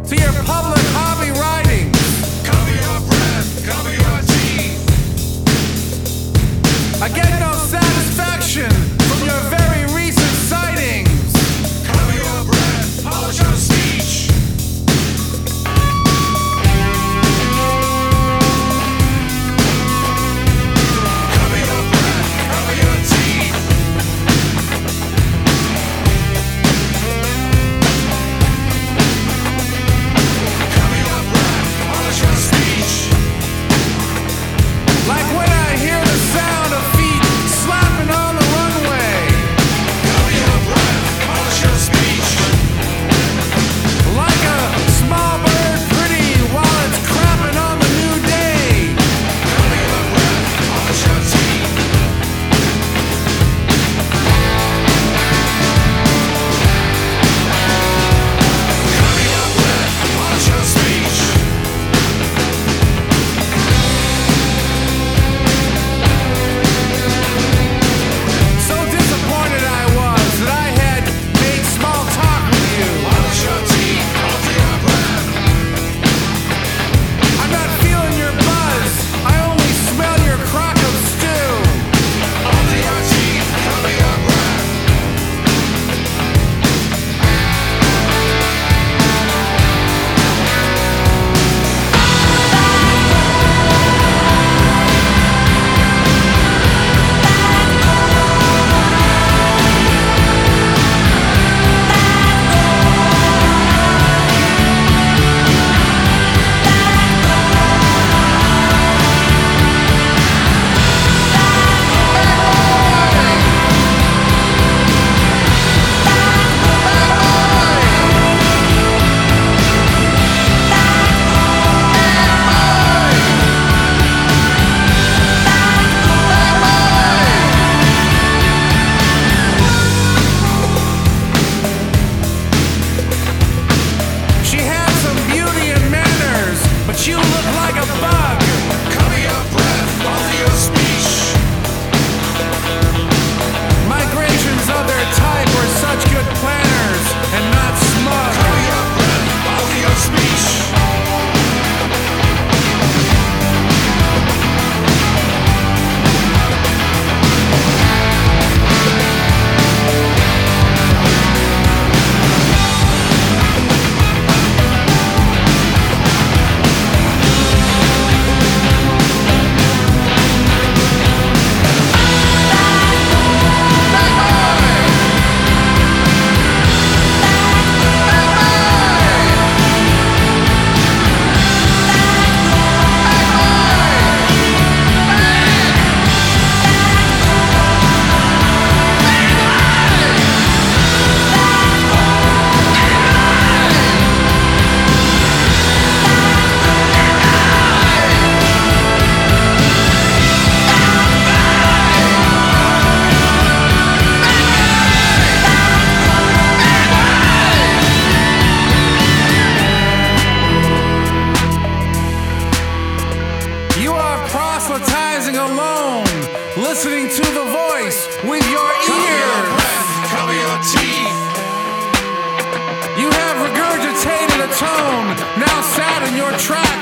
to your public hobby writings. Cover your breath, cover your teeth. I get no satisfaction from your very recent sightings. Cover your breath, polish your speech. Cover your breath, cover your teeth. Cover your breath, polish your speech. Like when I hear the sound of feet slapping on the runway. Cover your breath, polish your speech. Like a small bird pretty while it's crapping on the new day. Cover your breath, polish your teeth. Cover your breath, polish your speech. So disappointed I was that I had made small talk with you. Polish your teeth, alter your breath. I'm not feeling your buzz. I only smell your crock of stew. Alter your teeth, cover your breath. She had some beauty and manners, but you look like a bug. Cover your breath, alter your speech. Migrations of their type were such good planners and not smug. Cover your breath, alter your speech. You are proselytizing alone, listening to the voice with your Cover your ears. breath, cover your teeth. You have regurgitated a tone, now sat in your tracks.